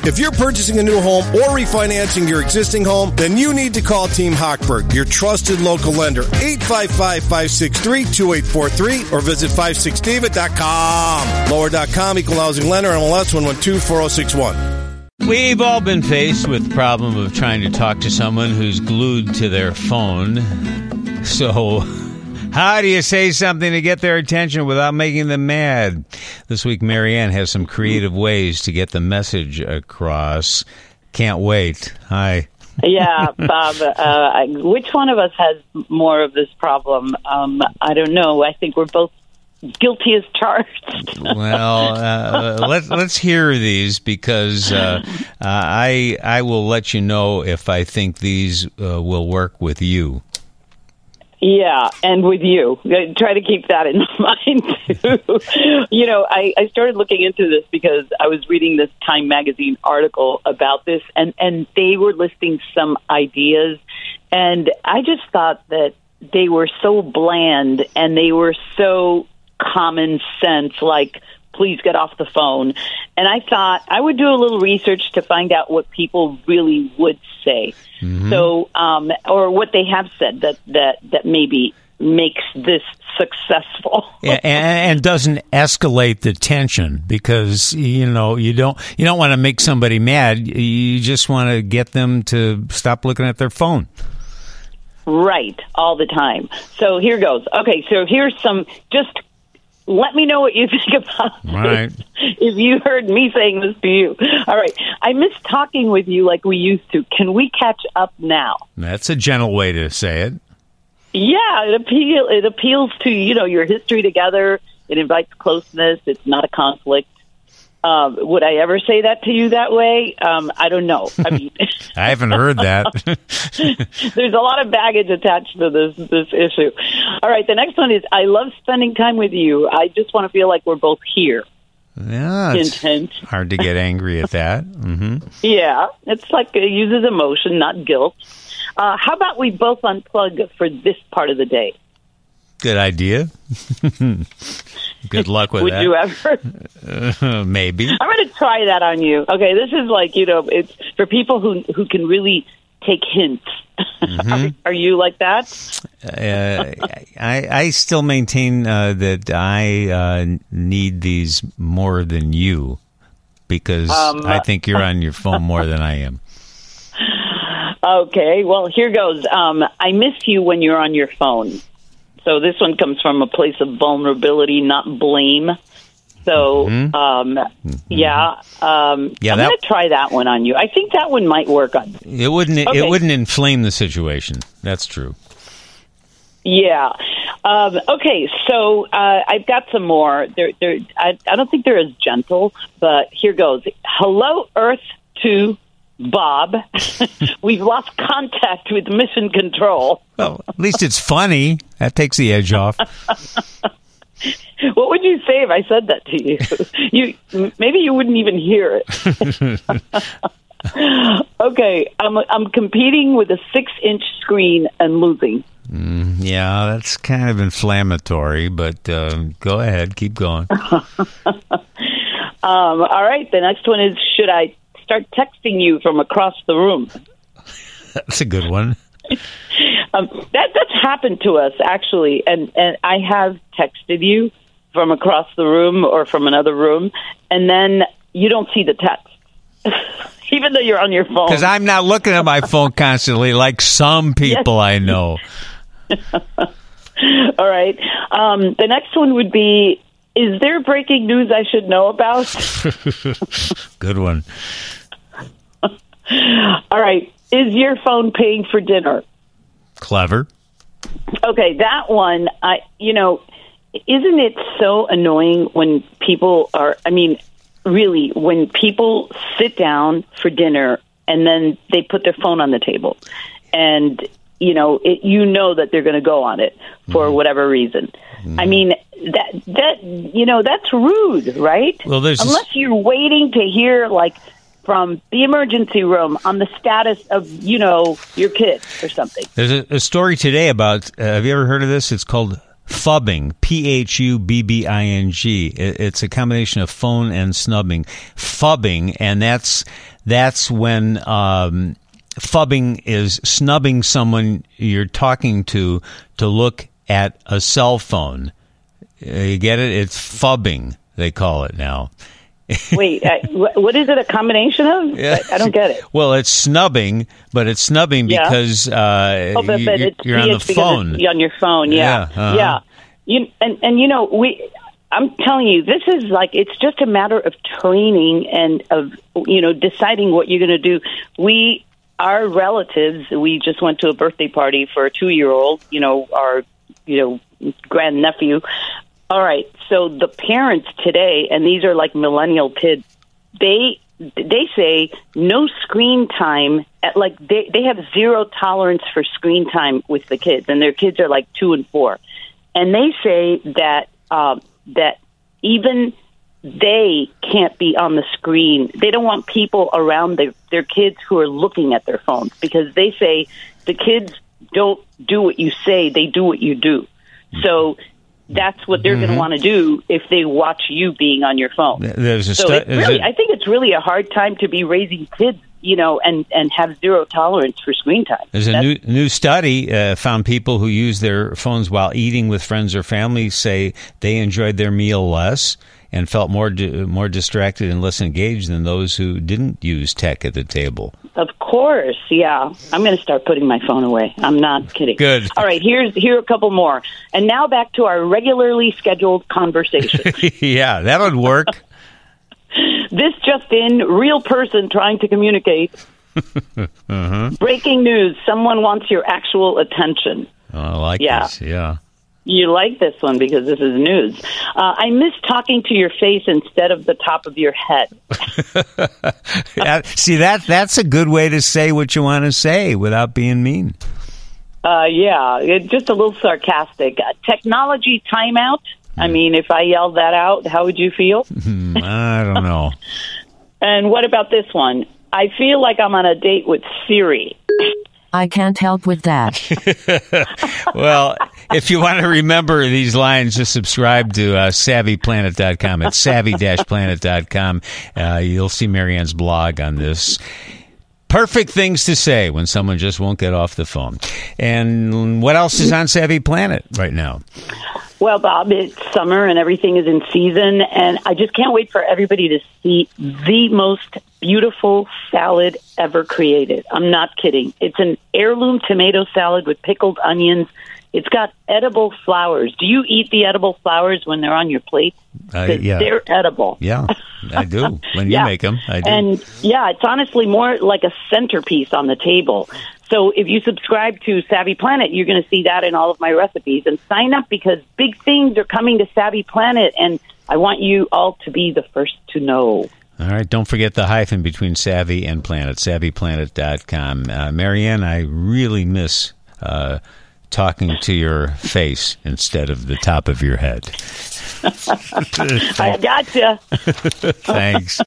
If you're purchasing a new home or refinancing your existing home, then you need to call Team Hochberg, your trusted local lender. 855-563-2843 or visit 56david.com. Lower.com, equal housing lender, MLS 112-4061. We've all been faced with the problem of trying to talk to someone who's glued to their phone. So how do you say something to get their attention without making them mad? This week, Marianne has some creative ways to get the message across. Can't wait. Hi. Yeah, Bob. Which one of us has more of this problem? I don't know. I think we're both guilty as charged. Well, let's hear these because I will let you know if I think these will work with you. Yeah, and with you. Try to keep that in mind, too. You know, I started looking into this because I was reading this Time Magazine article about this, and they were listing some ideas, and I just thought that they were so bland, and they were so common sense, like, please get off the phone. And I thought I would do a little research to find out what people really would say. Mm-hmm. So, or what they have said that maybe makes this successful. Yeah, and doesn't escalate the tension because, you don't want to make somebody mad. You just want to get them to stop looking at their phone. Right, all the time. So here goes. Okay, so here's some just. Let me know what you think about right. this, if you heard me saying this to you. All right. I miss talking with you like we used to. Can we catch up now? That's a gentle way to say it. Yeah, it appeals to, your history together. It invites closeness. It's not a conflict. Would I ever say that to you that way? I don't know. I mean, I haven't heard that. There's a lot of baggage attached to this issue. All right, the next one is, I love spending time with you. I just want to feel like we're both here. Yeah, it's hard to get angry at that. Mm-hmm. Yeah, it's like it uses emotion, not guilt. How about we both unplug for this part of the day? Good idea. Good luck with that. Would you ever? Maybe. I'm going to try that on you. Okay, this is like, it's for people who can really take hints. Mm-hmm. Are you like that? I still maintain that I need these more than you because I think you're on your phone more than I am. Okay, well, here goes. I miss you when you're on your phone. So this one comes from a place of vulnerability, not blame. So, I'm going to try that one on you. I think that one might work on you. It wouldn't inflame the situation. That's true. Yeah. Okay, so I've got some more. I don't think they're as gentle, but here goes. Hello, Earth to Bob. We've lost contact with Mission Control. Well, at least it's funny. That takes the edge off. What would you say if I said that to you? Maybe you wouldn't even hear it. Okay, I'm competing with a 6-inch screen and losing. Yeah, that's kind of inflammatory, but go ahead, keep going. All right, the next one is, should I start texting you from across the room? That's a good one. That's happened to us, actually, and I have texted you from across the room or from another room, and then you don't see the text, even though you're on your phone. Because I'm not looking at my phone constantly like some people I know. All right. The next one would be, is there breaking news I should know about? Good one. All right. Is your phone paying for dinner? Clever. Okay, that one, isn't it so annoying when people when people sit down for dinner and then they put their phone on the table and, that they're going to go on it for whatever reason. Mm. I mean, that's rude, right? Well, unless you're waiting to hear, from the emergency room on the status of, your kid or something. There's a story today about, have you ever heard of this? It's called Phubbing, Phubbing. It's a combination of phone and snubbing. Phubbing, and that's when phubbing is snubbing someone you're talking to look at a cell phone. You get it? It's phubbing, they call it now. Wait, what is it a combination of? Yeah. I don't get it. Well, it's snubbing, but it's snubbing because you're on the phone. It's on your phone, yeah. Uh-huh. Yeah. I'm telling you, this is it's just a matter of training and of, deciding what you're going to do. Our relatives, we just went to a birthday party for a 2-year-old, our, grandnephew. All right, so the parents today, and these are like millennial kids, they say no screen time. They have zero tolerance for screen time with the kids, and their kids are like 2 and 4, and they say that that even they can't be on the screen. They don't want people around their kids who are looking at their phones, because they say the kids don't do what you say; they do what you do. So that's what they're going to want to do if they watch you being on your phone. I think it's really a hard time to be raising kids, and have zero tolerance for screen time. There's a new study found people who use their phones while eating with friends or family say they enjoyed their meal less and felt more distracted and less engaged than those who didn't use tech at the table. Of course, yeah. I'm going to start putting my phone away. I'm not kidding. Good. All right, here are a couple more. And now back to our regularly scheduled conversation. Yeah, that would work. This just in, real person trying to communicate. Uh-huh. Breaking news, someone wants your actual attention. Oh, I like this, yeah. You like this one because this is news. I miss talking to your face instead of the top of your head. See, that's a good way to say what you want to say without being mean. Just a little sarcastic. Technology timeout. I mean, if I yelled that out, how would you feel? I don't know. And what about this one? I feel like I'm on a date with Siri. I can't help with that. Well, if you want to remember these lines, just subscribe to SavvyPlanet.com. It's savvy-planet.com. You'll see Marianne's blog on this. Perfect things to say when someone just won't get off the phone. And what else is on Savvy Planet right now? Well, Bob, it's summer and everything is in season, and I just can't wait for everybody to see the most beautiful salad ever created. I'm not kidding. It's an heirloom tomato salad with pickled onions. It's got edible flowers. Do you eat the edible flowers when they're on your plate? Yeah. They're edible. Yeah, I do. When you make them, I do. And, it's honestly more like a centerpiece on the table. So if you subscribe to Savvy Planet, you're going to see that in all of my recipes. And sign up because big things are coming to Savvy Planet, and I want you all to be the first to know. All right, don't forget the hyphen between Savvy and Planet, SavvyPlanet.com. Marianne, I really miss talking to your face instead of the top of your head. I gotcha. Thanks.